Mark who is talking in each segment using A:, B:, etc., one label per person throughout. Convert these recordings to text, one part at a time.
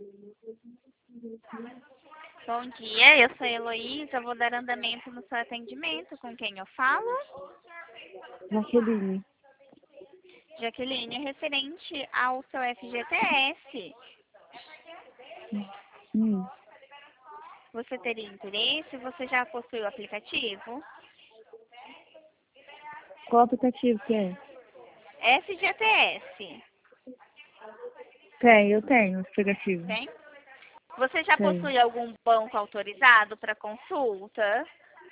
A: Bom dia, eu sou a Heloísa, eu vou dar andamento no seu atendimento. Com quem eu falo?
B: Jaqueline.
A: Jaqueline, referente ao seu FGTS. Você teria interesse? Você já possui o aplicativo?
B: Qual aplicativo que é?
A: FGTS.
B: Eu tenho o aplicativo.
A: Tem? Você já
B: Tenho.
A: possui algum banco autorizado para consulta?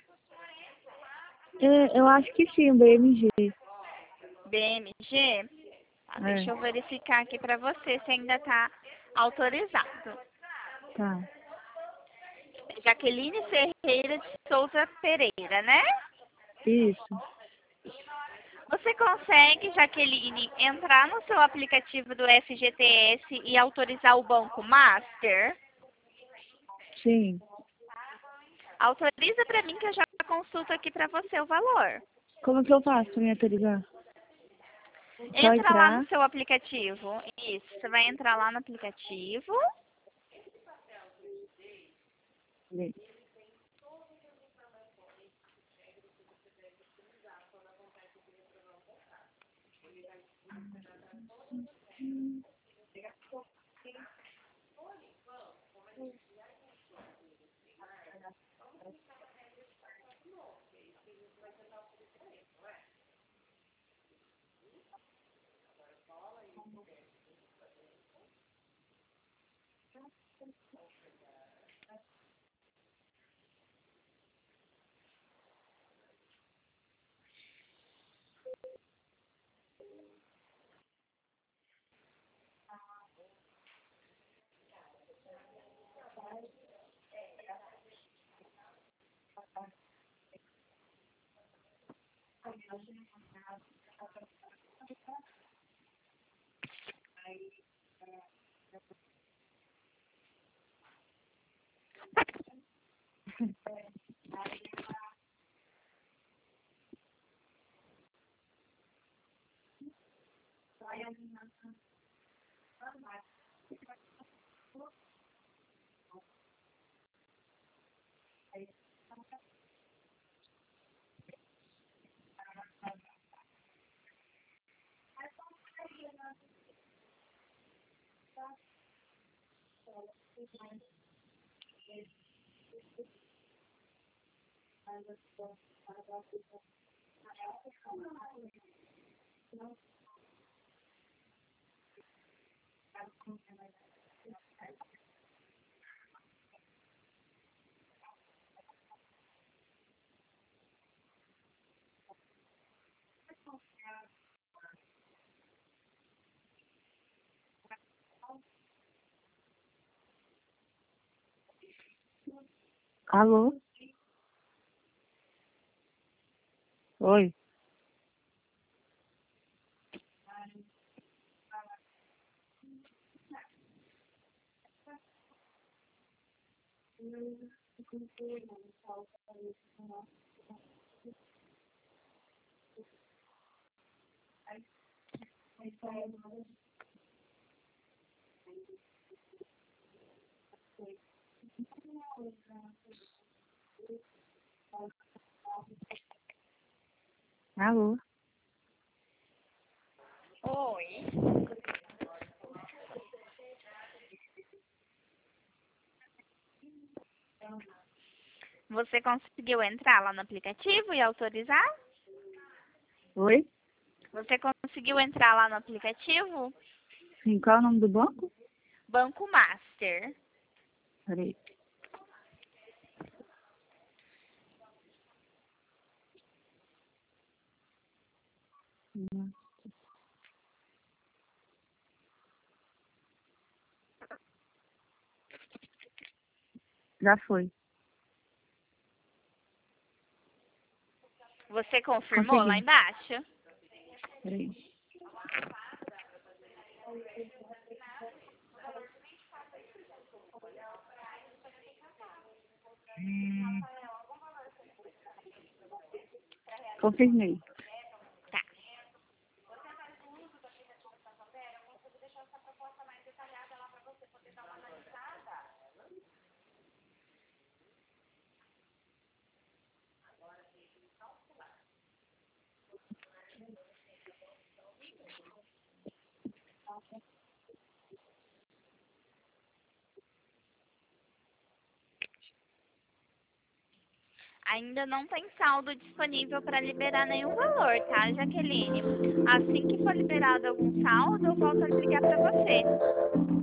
B: Eu acho que sim, o BMG.
A: BMG? Tá, deixa eu verificar aqui para você se ainda está autorizado.
B: Tá.
A: Jaqueline Ferreira de Souza Pereira, né?
B: Isso.
A: Você consegue, Jaqueline, entrar no seu aplicativo do FGTS e autorizar o Banco Master?
B: Sim.
A: Autoriza para mim que eu já consulto aqui para você o valor.
B: Como que eu faço pra me autorizar? Só
A: Entra lá
B: entrar.
A: no seu aplicativo. Isso, você vai entrar lá no aplicativo.
B: Alô? Oi. Alô?
A: Oi. Você conseguiu entrar lá no aplicativo e autorizar?
B: Oi?
A: Você conseguiu entrar lá no aplicativo?
B: Sim, qual é o nome do banco?
A: Banco Master.
B: Peraí. Já foi.
A: Você confirmou lá
B: Consegui.
A: embaixo?
B: Peraí. Confirmei.
A: Tá. Ainda não tem saldo disponível para liberar nenhum valor, tá, Jaqueline? Assim que for liberado algum saldo, eu volto a ligar para você.